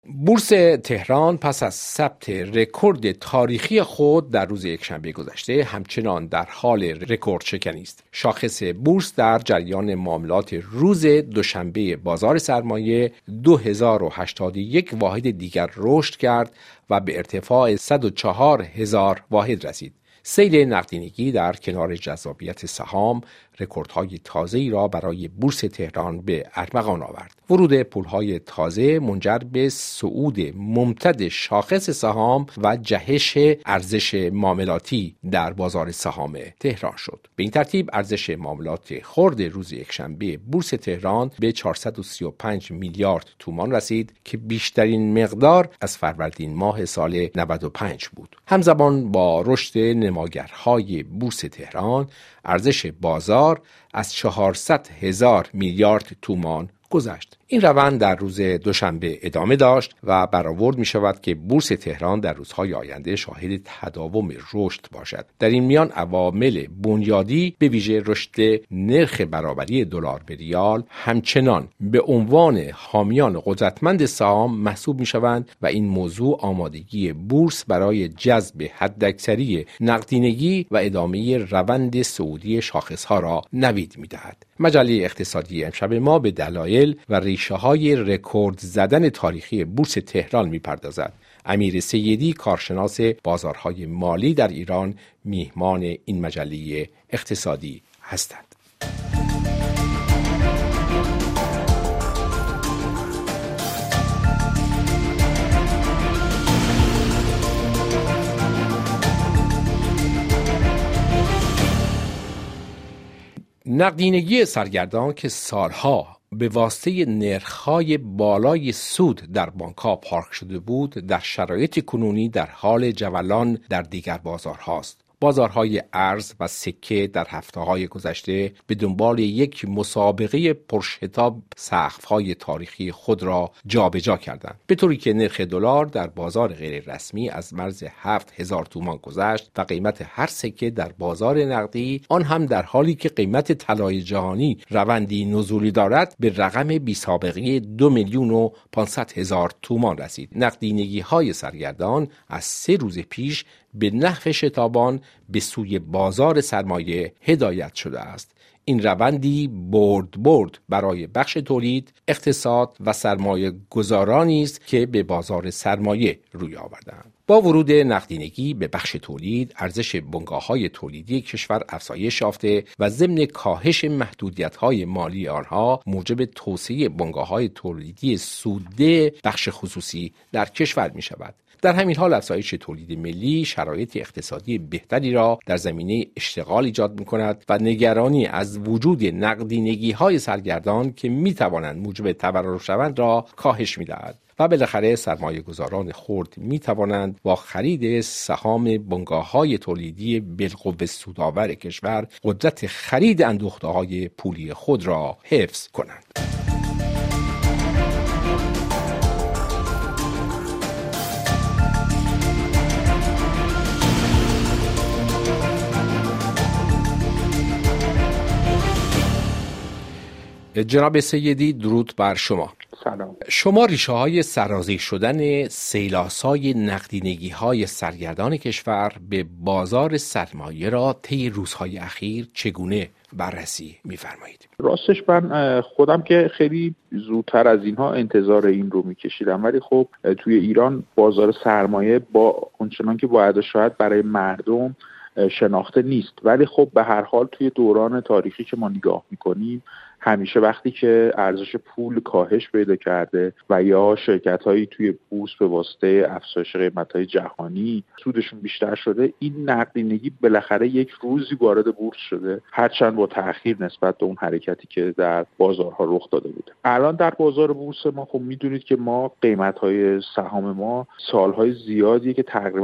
بورس تهران پس از ثبت رکورد تاریخی خود در روز یکشنبه گذشته همچنان در حال رکورد شکنی است. شاخص بورس در جریان معاملات روز دوشنبه بازار سرمایه 2081 واحد دیگر رشد کرد و به ارتفاع 104,000 واحد رسید. سیل نقدینگی در کنار جذابیت سهام رکوردهای تازه‌ای را برای بورس تهران به ارمغان آورد. ورود پولهای تازه منجر به صعود ممتد شاخص سهام و جهش ارزش معاملاتی در بازار سهام تهران شد. به این ترتیب ارزش معاملات خرد روز یکشنبه بورس تهران به 435 میلیارد تومان رسید که بیشترین مقدار از فروردین ماه سال 95 بود. همزمان با رشد نماگرهای بورس تهران، ارزش بازار از 400,000 میلیارد تومان گذشت. این روند در روز دوشنبه ادامه داشت و برآورد می شود که بورس تهران در روزهای آینده شاهد تداوم رشد باشد. در این میان عوامل بنیادی به ویژه رشد نرخ برابری دلار به ریال همچنان به عنوان حامیان قدرتمند سهام محسوب می شوند و این موضوع آمادگی بورس برای جذب حداکثری نقدینگی و ادامه روند صعودی شاخصها را نوید می دهد. مجله اقتصادی امشب ما به دلایل و ریشه‌های رکورد زدن تاریخی بورس تهران می‌پردازد. امیر سیدی، کارشناس بازارهای مالی در ایران، میهمان این مجله اقتصادی هستند. نقدینگی سرگردان که سالها به واسطه نرخ‌های بالای سود در بانک‌ها پارک شده بود، در شرایط کنونی در حال جولان در دیگر بازارهاست. بازارهای ارز و سکه در هفته‌های گذشته به دنبال یک مسابقه پرشتاب سقف‌های تاریخی خود را جابجا کردند، به طوری که نرخ دلار در بازار غیر رسمی از مرز 7,000 تومان گذشت و قیمت هر سکه در بازار نقدی، آن هم در حالی که قیمت طلای جهانی روندی نزولی دارد، به رقم بی‌سابقه 2,500,000 تومان رسید. نقدینگی‌های سرگردان از 3 روز پیش به نحو شتابان به سوی بازار سرمایه هدایت شده است. این روندی برد برای بخش تولید، اقتصاد و سرمایه گذارانی است که به بازار سرمایه روی آوردند. با ورود نقدینگی به بخش تولید، ارزش بنگاه‌های تولیدی کشور افزایش یافته و ضمن کاهش محدودیت‌های مالی آنها موجب توسعه بنگاه‌های تولیدی سودده بخش خصوصی در کشور می‌شود. در همین حال افزایش تولید ملی شرایط اقتصادی بهتری را در زمینه اشتغال ایجاد می‌کند و نگرانی از وجود نقدینگی‌های سرگردان که می‌توانند موجب تورم شوند را کاهش می‌دهد و بالاخره سرمایه‌گذاران خرد می‌توانند با خرید سهام بنگاه‌های تولیدی بالقوه سودآور کشور قدرت خرید اندوخته‌های پولی خود را حفظ کنند. جناب سیدی، درود بر شما. سلام. شما ریشه‌های سرازیر شدن سیلاسای نقدینگی‌های سرگردان کشور به بازار سرمایه را طی روزهای اخیر چگونه بررسی می‌فرمایید؟ راستش من خودم که خیلی زودتر از اینها انتظار این رو می‌کشیدم، ولی خب توی ایران بازار سرمایه با اونچنان که باید و شاید برای مردم شناخته نیست، ولی خب به هر حال توی دوران تاریخی که ما نگاه می‌کنیم همیشه وقتی که ارزش پول کاهش پیدا کرده و یا شرکت‌هایی توی بورس به واسطه افزایش قیمت‌های جهانی سودشون بیشتر شده، این نقدینگی بالاخره یک روزی وارد بورس شده، هرچند با تأخیر نسبت به اون حرکتی که در بازارها رخ داده بوده. الان در بازار بورس ما خب می‌دونید که ما قیمت‌های سهام ما سال‌های زیادیه که تقریباً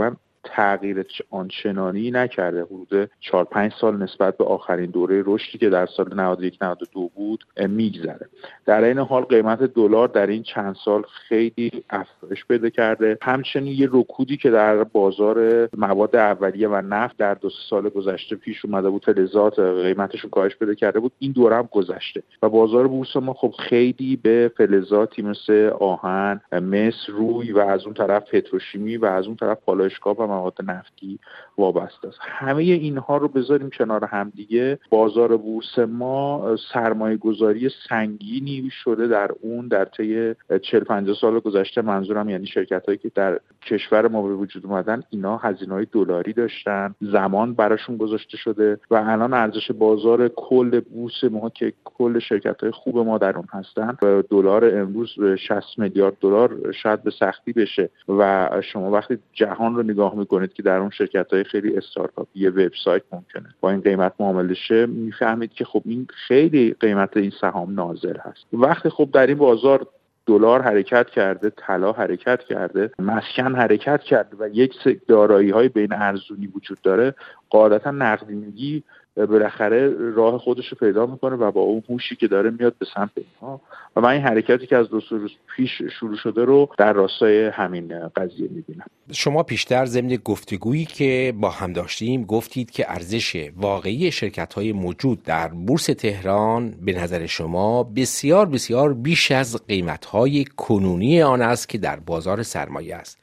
تغییر آنچنانی نکرده. حدود 4-5 سال نسبت به آخرین دوره رشدی که در سال 91-92 بود میگذره. در این حال قیمت دلار در این چند سال خیلی افزایش پیدا کرده. همچنین یه رکودی که در بازار مواد اولیه و نفت در 2 سال گذشته پیش اومده بود، فلزات قیمتشون کاهش پیدا کرده بود، این دوره هم گذشته و بازار بورس ما خب خیلی به فلزاتی مثل آهن، مس، روی و از اون طرف پتروشیمی و از اون طرف پالایشگاه و مواد نفتی وابسته است. همه اینها رو بذاریم کنار هم دیگه، بازار بورس ما سرمایه گذاری سنگینی شده در اون در طی 40-50 سال گذشته. منظورم یعنی شرکت‌هایی که در کشور ما به وجود اومدن، اینا هزینه‌های دلاری داشتن، زمان براشون گذاشته شده و الان ارزش بازار کل بورس ما که کل شرکت‌های خوب ما در اون هستن، دلار امروز 60 میلیارد دلار شاید به سختی بشه و شما وقتی جهان رو نگاه میکنید که در اون شرکت‌های خیلی استارتاپی یه وبسایت ممکنه با این قیمت معامله شه، میفهمید که خب این خیلی قیمت این سهام نازل هست. وقتی خب در این بازار دلار حرکت کرده، طلا حرکت کرده، مسکن حرکت کرده و یک دارایی‌های بین ارزونی وجود داره، قاعدتا نقدینگی بالاخره راه خودش رو پیدا میکنه و با اون هوشی که داره میاد به سمت اینها و من این حرکتی که از 2 روز پیش شروع شده رو در راستای همین قضیه میبینم. شما پیشتر ضمن گفتگویی که با هم داشتیم گفتید که ارزش واقعی شرکت‌های موجود در بورس تهران به نظر شما بسیار بسیار بیش از قیمت‌های کنونی آن است که در بازار سرمایه است.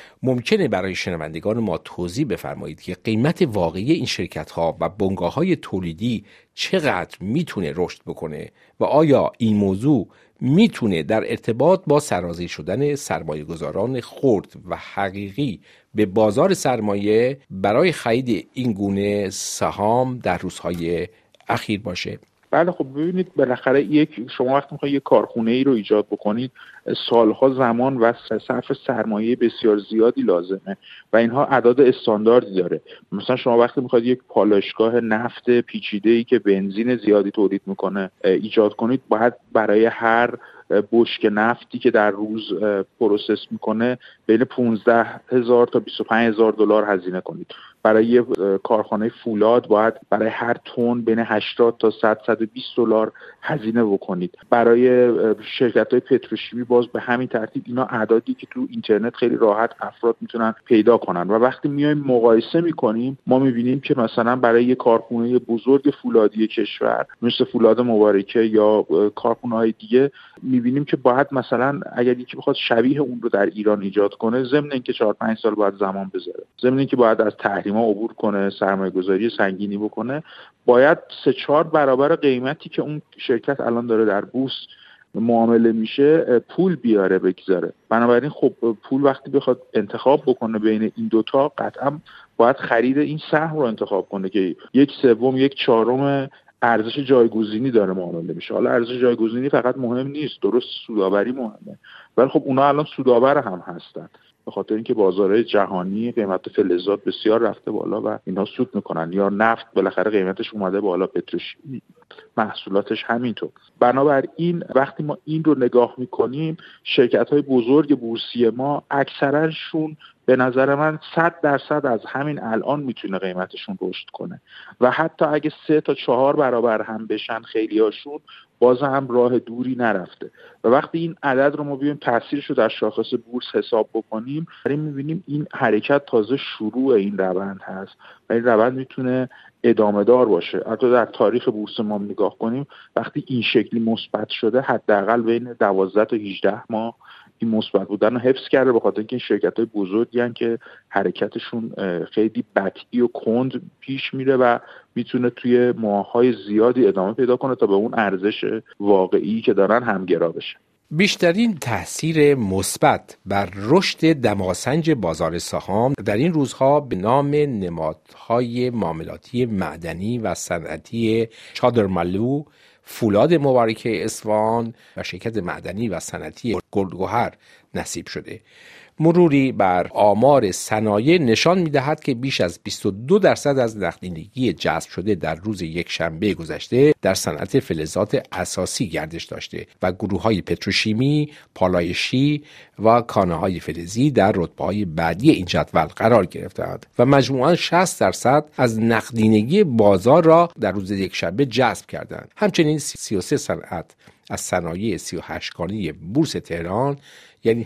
ممکنه برای شنوندگان ما توضیح بفرمایید که قیمت واقعی این شرکت‌ها و بنگاه‌های تولیدی چقدر میتونه رشد بکنه و آیا این موضوع میتونه در ارتباط با سرازیر شدن سرمایه‌گذاران خرد و حقیقی به بازار سرمایه برای خرید این گونه سهام در روزهای اخیر باشه؟ بله خب ببینید، بالاخره شما وقتی میخواید یک کارخونه ای رو ایجاد بکنید سالها زمان و صرف سرمایه بسیار زیادی لازمه و اینها اعداد استانداردی داره. مثلا شما وقتی میخواید یک پالایشگاه نفت پیچیده ای که بنزین زیادی تولید میکنه ایجاد کنید، باید برای هر بشک نفتی که در روز پروسس میکنه بین 15,000 تا 25,000 دلار هزینه کنید. برای یه کارخانه فولاد باید برای هر تن بین 80 تا 120 دلار هزینه بکنید. برای شرکت‌های پتروشیمی باز به همین ترتیب. اینا اعدادی که تو اینترنت خیلی راحت افراد میتونن پیدا کنن و وقتی میایم مقایسه میکنیم ما میبینیم که مثلا برای یه کارخانه بزرگ فولادی کشور مثل فولاد مبارکه یا کارخانه‌های دیگه میبینیم که باید مثلا اگر یکی بخواد شبیه اون رو در ایران ایجاد کنه، ضمن اینکه 4-5 سال باید زمان بذاره، ضمن اینکه باید از تحریم‌ها عبور کنه، سرمایه‌گذاری سنگینی بکنه، باید 3-4 برابر قیمتی که اون شرکت الان داره در بورس معامله میشه پول بیاره بگذاره. بنابراین خب پول وقتی بخواد انتخاب بکنه بین این دوتا، قطعا باید خرید این سهم رو انتخاب کنه که 1/3 1/4 ارزش جایگزینی داره معامله میشه. حالا ارزش جایگزینی فقط مهم نیست، درست سودآوری مهمه، ولی خب اونا الان سودآور هم هستن به خاطر اینکه بازارهای جهانی قیمت فلزات بسیار رفته بالا و اینا سود میکنن، یا نفت بالاخره قیمتش اومده بالا، پتروشیمی محصولاتش همینطور. بنابراین وقتی ما این رو نگاه میکنیم، شرکت‌های بزرگ بورسی ما اکثرشون به نظر من 100% از همین الان میتونه قیمتشون رشد کنه و حتی اگه 3 تا 4 برابر هم بشن خیلی هاشون، باز هم راه دوری نرفته. و وقتی این عدد رو ما بیایم تاثیرش رو در شاخص بورس حساب بکنیم، داریم میبینیم این حرکت تازه شروع این روند هست و این روند میتونه ادامه دار باشه. حتی در تاریخ بورس ما نگاه کنیم، وقتی این شکلی مثبت شده حداقل بین 12 تا 18 ماه این مثبت بودن رو حفظ کرده، به خاطر اینکه این شرکت‌های بزرگی هستن که حرکتشون خیلی بطیء و کند پیش میره و میتونه توی ماه‌های زیادی ادامه پیدا کنه تا به اون ارزش واقعی که دارن همگرا بشه. بیشترین تأثیر مثبت بر رشد دماسنج بازار سهام در این روزها به نام نمادهای معاملاتی معدنی و صنعتی چادرمالو، فولاد مبارکه اصفهان و شرکت معدنی و صنعتی گلدگوهر نصیب شده. مروری بر آمار صنایع نشان می‌دهد که بیش از 22% از نقدینگی جذب شده در روز یکشنبه گذشته در صنعت فلزات اساسی گردش داشته و گروه‌های پتروشیمی، پالایشی و کانال‌های فلزی در رتبه‌های بعدی این جدول قرار گرفتند و مجموعاً 60% از نقدینگی بازار را در روز یکشنبه جذب کردند. همچنین 33 صنعت از صنایع 38 گانه بورس تهران، یعنی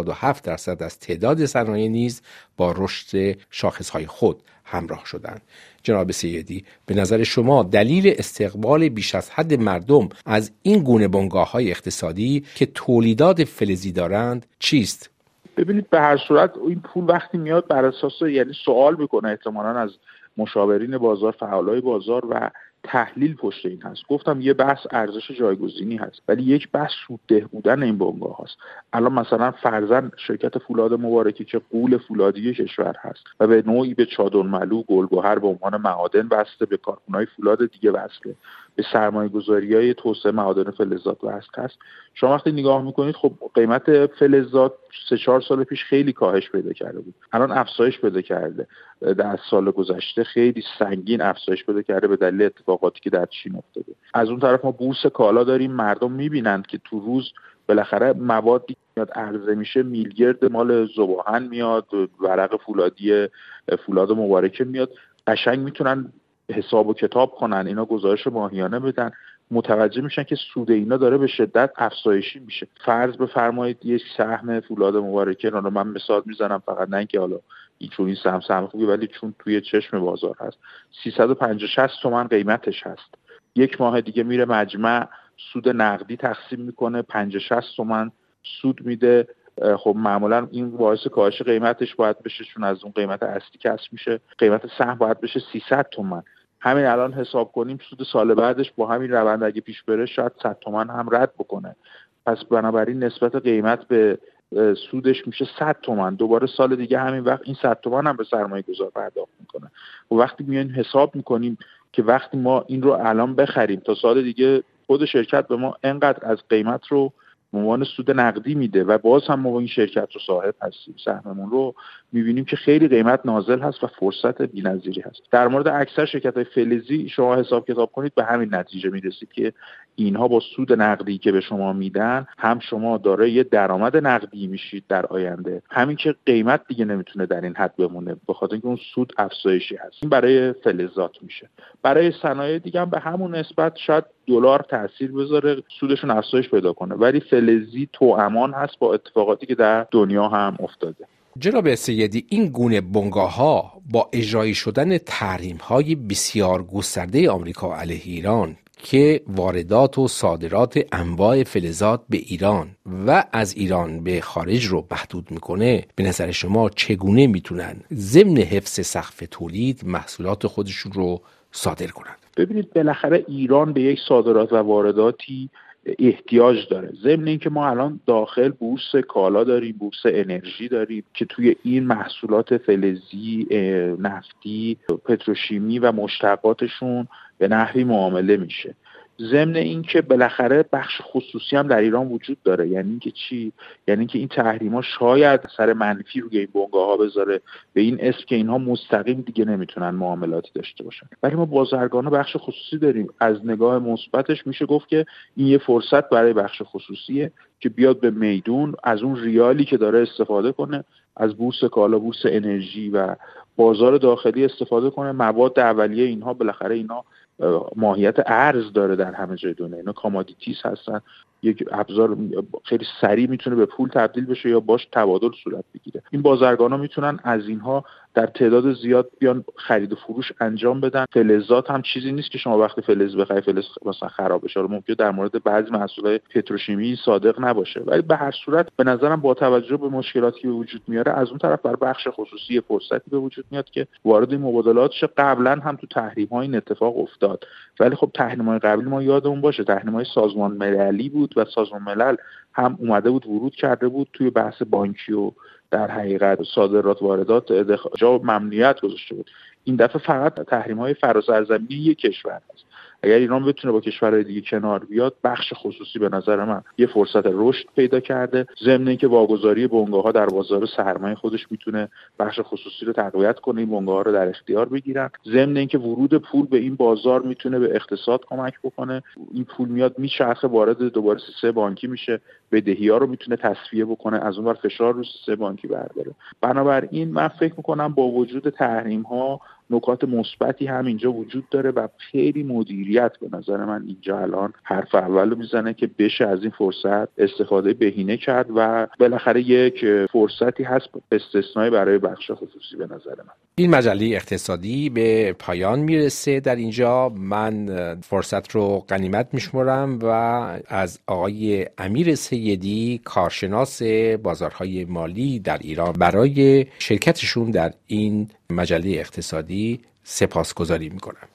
87% از تعداد صنایع نیز با رشد شاخص‌های خود همراه شدند. جناب سیدی، به نظر شما دلیل استقبال بیش از حد مردم از این گونه بنگاه‌های اقتصادی که تولیدات فلزی دارند چیست؟ ببینید، به هر صورت این پول وقتی میاد بر اساس، یعنی سوال میکنه احتمالاً از مشاورین بازار، فعالای بازار و تحلیل پشت این هست. گفتم یه بحث ارزش جایگزینی هست، ولی یک بحث سودده بودن این بنگاه هست. الان مثلا فرضاً شرکت فولاد مبارکی که غول فولادی کشور هست و به نوعی به چادرملو، گلگهر به عنوان معادن وصله، به کارخونه‌های فولاد دیگه وصله، به سرمایه‌گذاری‌های توسعه معادن فلزات وصل هست. شما وقتی نگاه میکنید، خب قیمت فلزات 3-4 سال پیش خیلی کاهش پیدا کرده بود، الان افزایش پیدا کرده. در سال گذشته خیلی سنگین افزایش پیدا کرده به دلیل اتفاقاتی که در چین افتاده. از اون طرف ما بورس کالا داریم، مردم میبینند که تو روز بالاخره موادی میاد عرضه میشه، میلگرد مال ذوباهن میاد، ورق فولادی فولاد مبارکه میاد، قشنگ میتونن حساب و کتاب کنن، اینا گزارش ماهیانه بدن، متوجه میشن که سود اینا داره به شدت افزایشی میشه. فرض بفرمایید یک سهم فولاد مبارکه، حالا من مثال میزنم فقط، نه اینکه حالا چون این سهم خوبی، ولی چون توی چشم بازار هست، 350-60 تومن قیمتش هست. یک ماه دیگه میره مجمع سود نقدی تقسیم میکنه، 50-60 تومن سود میده. خب معمولا این باعث کاهش قیمتش باید بشه، چون از اون قیمت اصلی کسب میشه، قیمت سهم باید بشه 300 تومن. همین الان حساب کنیم سود سال بعدش با همین روند اگه پیش بره شاید 100 تومن هم رد بکنه. پس بنابراین نسبت قیمت به سودش میشه 100 تومن. دوباره سال دیگه همین وقت این 100 تومن هم به سرمایه گذار پرداخت میکنه. و وقتی میایم حساب میکنیم که وقتی ما این رو الان بخریم تا سال دیگه خود شرکت به ما انقدر از قیمت رو به عنوان سود نقدی میده و باز هم ما این شرکت رو صاحب هستیم، سهممون رو میبینیم که خیلی قیمت نازل هست و فرصت بی‌نظیری هست. در مورد اکثر شرکت‌های فلزی شما حساب کتاب کنید به همین نتیجه میرسید که اینها با سود نقدی که به شما میدن، هم شما دارای یه درآمد نقدی میشید در آینده، همین که قیمت دیگه نمیتونه در این حد بمونه به خاطر اینکه اون سود افزایشی هست. این برای فلزات میشه. برای صنایع دیگه هم به همون نسبت شاید دلار تاثیر بذاره، سودشون افزایش پیدا کنه، ولی فلزی توامان هست با اتفاقاتی که در دنیا هم افتاده. جناب سیدی، این گونه بنگاه‌ها با اجرایی شدن تحریم‌های بسیار گسترده آمریکا علیه ایران که واردات و صادرات انواع فلزات به ایران و از ایران به خارج رو محدود میکنه، به نظر شما چگونه میتونن ضمن حفظ سقف تولید محصولات خودشون رو صادر کنند؟ ببینید، بالاخره ایران به یک صادرات و وارداتی احتیاج داره. ضمن اینکه ما الان داخل بورس کالا داریم، بورس انرژی داریم که توی این محصولات فلزی، نفتی، پتروشیمی و مشتقاتشون به نحوی معامله میشه. ضمن اینکه بالاخره بخش خصوصی هم در ایران وجود داره. یعنی اینکه چی؟ یعنی اینکه این تحریما شاید اثر منفی روی این بنگاه‌ها بذاره به این اسم که اینها مستقیم دیگه نمیتونن معاملاتی داشته باشن. ولی ما بازرگان بخش خصوصی داریم. از نگاه مثبتش میشه گفت که این یه فرصت برای بخش خصوصیه که بیاد به میدون، از اون ریالی که داره استفاده کنه، از بورس کالا، بورس انرژی و بازار داخلی استفاده کنه. مواد اولیه اینها بالاخره اینا ماهیت ارز داره در همه جای دنیا، اینا کامادیتیز هستن. یک ابزار خیلی سریع میتونه به پول تبدیل بشه یا باش تبادل صورت بگیره. این بازرگانا میتونن از اینها در تعداد زیاد بیان خرید و فروش انجام بدن. فلزات هم چیزی نیست که شما وقتی فلز بخری فلز مثلا خراب بشه. ممکنه در مورد بعضی محصولات پتروشیمی صادق نباشه، ولی به هر صورت به نظرم با توجه به مشکلاتی که به وجود میاره، از اون طرف بر بخش خصوصی فرصتی به وجود میاد که وارد این مبادلات شه. قبلا هم تو تحریم‌ها این اتفاق افتاد، ولی خب تحریم‌های قبلی ما یادمون باشه تحریم‌های سازمان مللی بود و سازمان ملل هم اومده بود ورود کرده بود توی بحث بانکی و در حقیقت صادرات واردات جا ممنوعیت گذاشته بود. این دفعه فقط تحریم‌های فراسرزمینی یک کشور هست. اگر ایران بتونه با کشورهای دیگه کنار بیاد، بخش خصوصی به نظر من یه فرصت رشد پیدا کرده، ضمن اینکه واگذاری بنگاه‌ها در بازار سرمایه خودش میتونه بخش خصوصی رو تقویت کنه، این بنگاه‌ها رو در اختیار بگیرن، ضمن اینکه ورود پول به این بازار میتونه به اقتصاد کمک بکنه، این پول میاد میچرخه، وارد دوباره سیستم بانکی میشه، بدهی‌ها رو میتونه تصفیه بکنه، از اون ور فشار رو سیستم بانکی برداره. بنابراین من فکر میکنم با وجود تحریم‌ها نکات مثبتی هم اینجا وجود داره و خیلی مدیریت به نظر من اینجا الان حرف اولو میزنه که بشه از این فرصت استفاده بهینه کرد و بالاخره یک فرصتی هست استثنایی برای بخش خصوصی به نظر من. این مجله اقتصادی به پایان میرسه. در اینجا من فرصت رو غنیمت میشمرم و از آقای امیر سیدی، کارشناس بازارهای مالی در ایران، برای شرکتشون در این مجله اقتصادی سپاسگزاری میکنم.